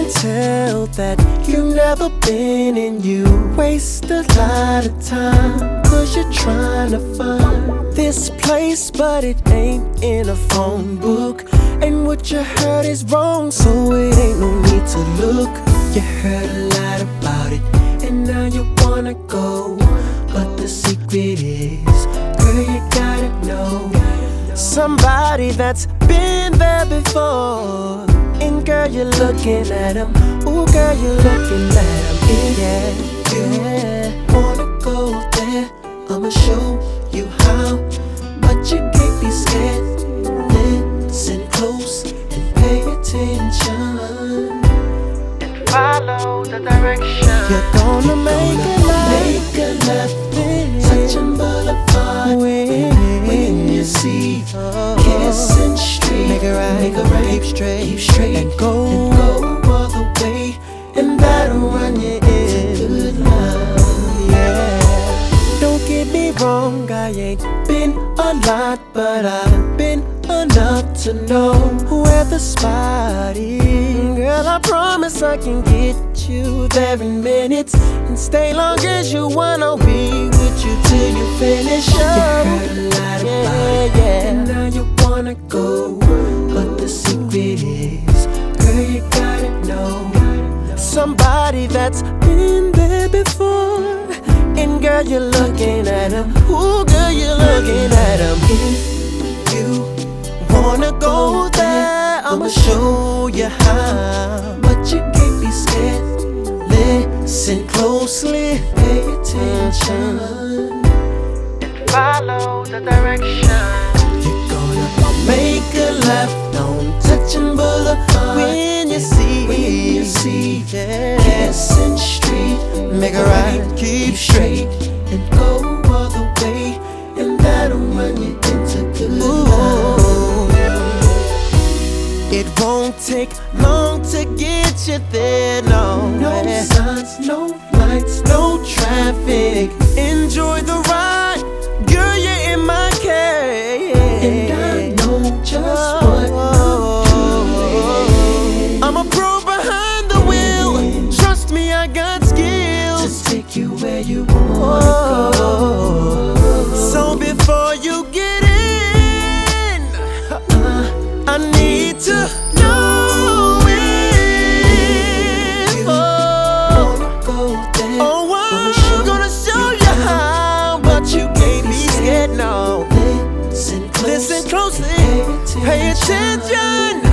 can tell that you've never been and you waste a lot of time, 'cause you're trying to find this place, but it ain't in a phone book. And what you heard is wrong, so it ain't no need to look. You heard a lot about it, and now you wanna go. But the secret is, girl, you gotta know somebody that's been there before. And girl, you're looking at him. Ooh, girl, you're looking at him. Yeah, you wanna go there, I'ma show you how. But you can't be scared. Listen close and pay attention. Follow the direction. You're gonna make a left touching Boulevard. When you see Kissing Street, make a right, keep straight, and go all the way, and that'll run you into good love. Yeah. Don't get me wrong, I ain't been a lot, but I've been enough to know where the spot is. Girl, I promise I can get you there in minutes, and stay long as you wanna be with you till you finish up. You heard a lot about it, and now you wanna go. But the secret is, girl, you gotta know somebody that's been there before. And girl, you're looking at him. Ooh, girl, you're looking at him. If you wanna go there, I'ma show you how. But you can't be scared. Listen closely, pay attention, and follow the direction. You're gonna make a left on Touching Boulevard. When you see Kissing Street, make a right, keep straight, and go all the way, and that'll run you into good love. It won't take long to get you there, no. No signs, no lights, no traffic. Enjoy the ride, girl, you're in my care. And I know just what I'm doing. I'm a pro behind the wheel. Trust me, I got skills to take you where you wanna go. So before you get in, I need to know if you wanna go there. Oh, I'm gonna show you how, but you can't be scared, no. Listen closely, pay attention.